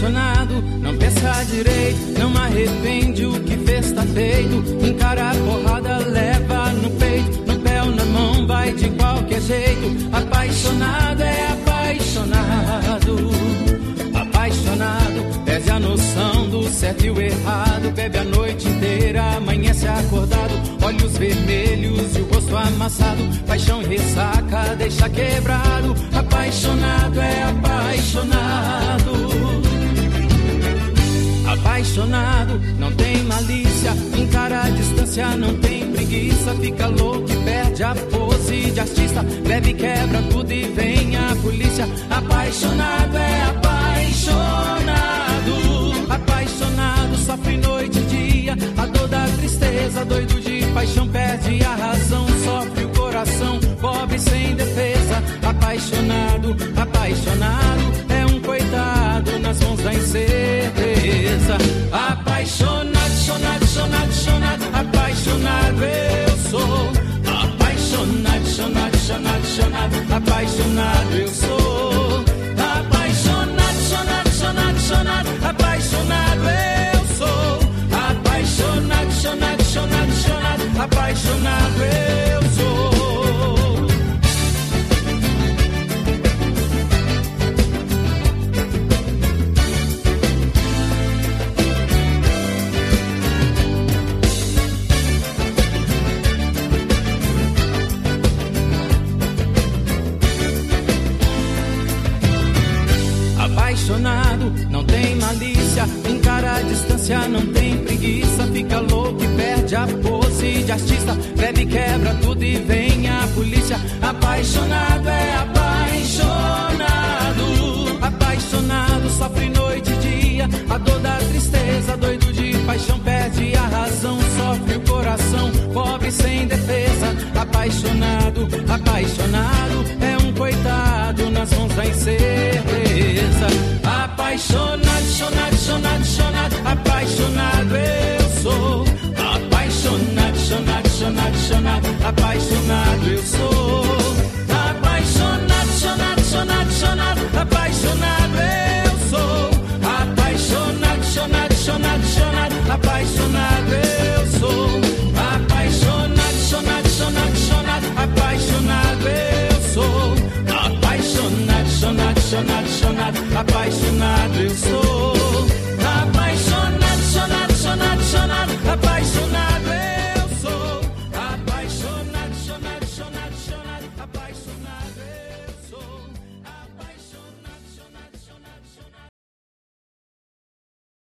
apaixonado, não pensa direito, não arrepende, o que fez tá feito. Encara a porrada, leva no peito, no pé ou na mão, vai de qualquer jeito. Apaixonado é apaixonado, apaixonado, perde a noção do certo e o errado. Bebe a noite inteira, amanhece acordado, olhos vermelhos e o rosto amassado. Paixão e ressaca, deixa quebrado. Apaixonado é apaixonado, apaixonado, não tem malícia, encara a distância, não tem preguiça. Fica louco e perde a pose de artista, bebe, quebra tudo e vem a polícia. Apaixonado é apaixonado, apaixonado, sofre noite e dia, a dor da tristeza, doido de paixão, perde a razão, sofre o coração, pobre sem defesa. Apaixonado, apaixonado, é um coitado nas mãos da incerteza. Apaixonado, chonado, chonado, chonado, apaixonado eu sou. Apaixonado, chonado, chonado, chonado, apaixonado eu sou. Apaixonado, chonado, chonado, chonado, apaixonado eu sou. Apaixonado, chonado, chonado, chonado, apaixonado eu sou. Apaixonado, não tem malícia, encara a distância, não tem preguiça. Fica louco e perde a pose de artista, bebe, quebra tudo e vem a polícia. Apaixonado é apaixonado, apaixonado, sofre noite e dia, a dor da tristeza, doido de paixão, perde a razão, sofre o coração, pobre sem defesa. Apaixonado, apaixonado, é um coitado nas mãos da incerteza. Apaixonado, chonado, chonado, chonado, apaixonado eu sou. Apaixonado, chonado, chonado, chonado, apaixonado eu sou. Apaixonado, chonado, chonado, chonado, apaixonado eu sou. Apaixonado, chonado, chonado, chonado, apaixonado eu sou. Apaixonado, chonado, chonado, chonado, apaixonado eu sou. Apaixonado, chonado, chonado, chonado, apaixonado eu sou.